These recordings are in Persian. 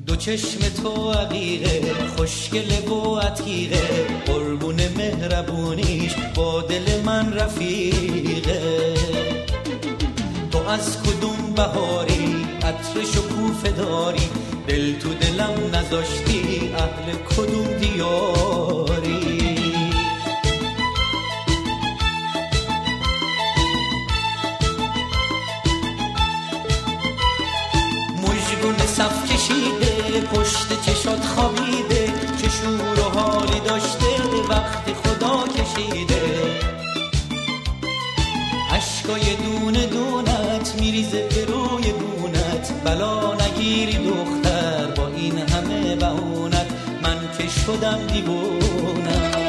دو چشم تو عقیقه، خوشگله و عتیقه، قربون مهربونیش با دل من رفیقه. تو از کدوم بهاری عطر شکوفه داری، دل تو دلم نذاشتی اهل کدوم دیاری. مژگون صف کشیده پشت چشات خوابیده، چه شور و حالی داشته وقتی خدا کشیده. عشقای دونه دونت میریزه به روی گونت، بلا نگیری دختر با این همه بهونت، من که شدم دیوونت.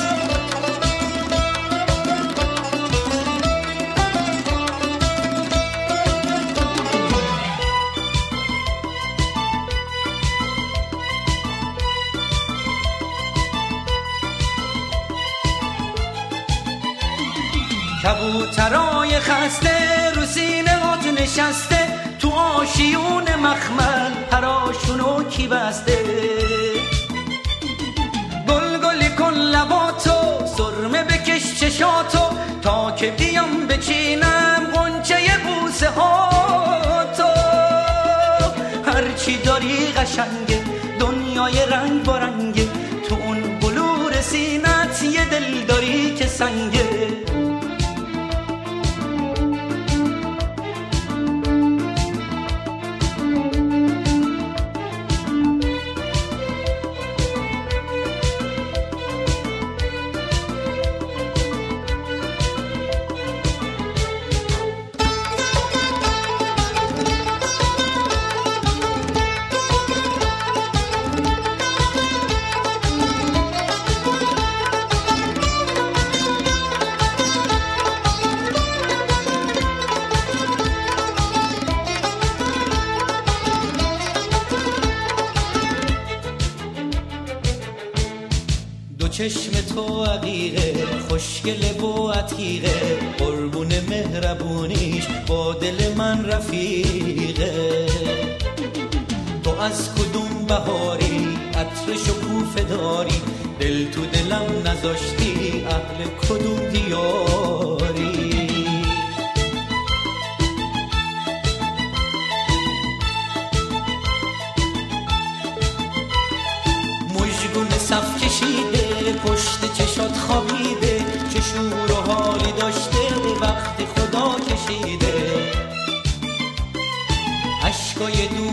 کبوترای خسته رو سینه هات نشسته، تو آشیون مخمل پراشونو کی بسته. گل کن لباتو، سرمه بکش چشاتو، تا که بیام بچینم غنچه بوسه هاتو. هرچی داری قشنگه، دنیای رنگ بارنگه، تو اون بلور سینت یه دل داری که سنگه. چشم تو عقیقه، خوشگله و عتیقه، قربون مهربونیش با دل من رفیقه. تو از کدوم بهاری عطر شکوفه داری، دل تو دلم نذاشتی اهل کدوم دیاری. مژگون صف کشیده پشت چشات خوابیده، چه شور و حالی داشته وقتی خدا کشیده. عشقای